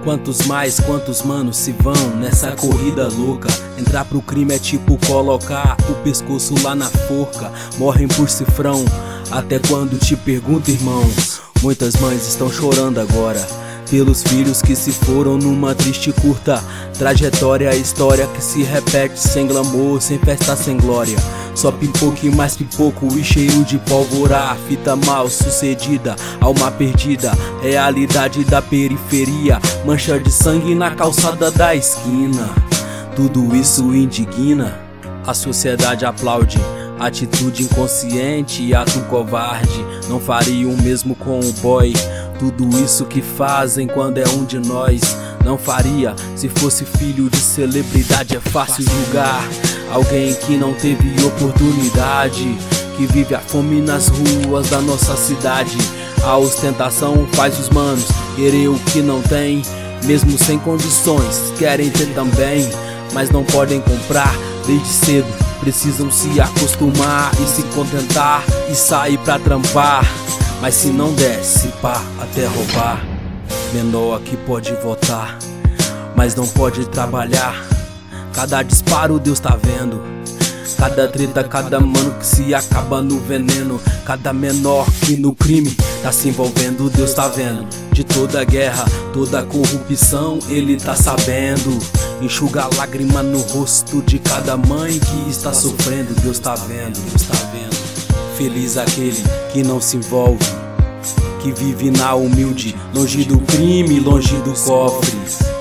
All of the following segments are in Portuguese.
Quantos manos se vão nessa corrida louca? Entrar pro crime é tipo colocar o pescoço lá na forca. Morrem por cifrão, até quando te pergunto, irmão? Muitas mães estão chorando agora pelos filhos que se foram numa triste curta trajetória. História que se repete sem glamour, sem festa, sem glória. Só pipoco e mais pipoco e cheiro de pólvora. Fita mal sucedida, alma perdida, realidade da periferia. Mancha de sangue na calçada da esquina. Tudo isso indigna, a sociedade aplaude. Atitude inconsciente e ato covarde. Não faria o mesmo com o boy. Tudo isso que fazem quando é um de nós. Não faria se fosse filho de celebridade. É fácil julgar alguém que não teve oportunidade, que vive a fome nas ruas da nossa cidade. A ostentação faz os manos querer o que não tem, mesmo sem condições, querem ter também, mas não podem comprar. Desde cedo precisam se acostumar e se contentar e sair pra trampar. Mas se não der, se pá, até roubar. Menor aqui pode votar, mas não pode trabalhar. Cada disparo Deus tá vendo, cada treta, cada mano que se acaba no veneno. Cada menor que no crime tá se envolvendo, Deus tá vendo. De toda guerra, toda corrupção, Ele tá sabendo. Enxuga a lágrima no rosto de cada mãe que está sofrendo, Deus tá vendo, Deus tá vendo. Feliz aquele que não se envolve, que vive na humilde, longe do crime, longe do cofre.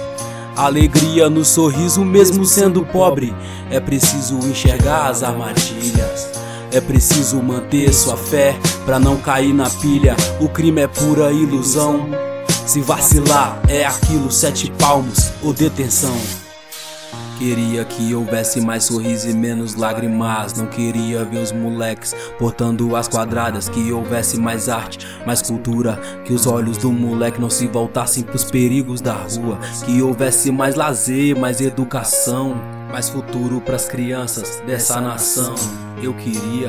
Alegria no sorriso mesmo sendo pobre. É preciso enxergar as armadilhas, é preciso manter sua fé pra não cair na pilha. O crime é pura ilusão, se vacilar é aquilo, 7 palmos ou detenção. Queria que houvesse mais sorriso e menos lágrimas. Não queria ver os moleques portando as quadradas. Que houvesse mais arte, mais cultura. Que os olhos do moleque não se voltassem pros perigos da rua. Que houvesse mais lazer, mais educação, mais futuro pras crianças dessa nação. Eu queria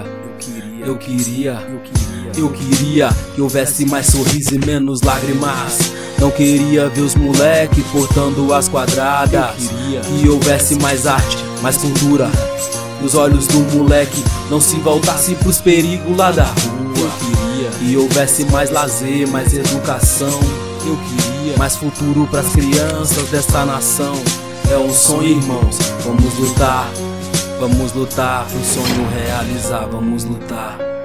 que houvesse mais sorriso e menos lágrimas. Não queria ver os moleque portando as quadradas. Que houvesse mais arte, mais cultura. Que os olhos do moleque não se voltassem pros perigos lá da rua. Que houvesse mais lazer, mais educação. Eu queria mais futuro pras crianças desta nação. É um sonho, irmãos, vamos lutar pro sonho realizar, vamos lutar.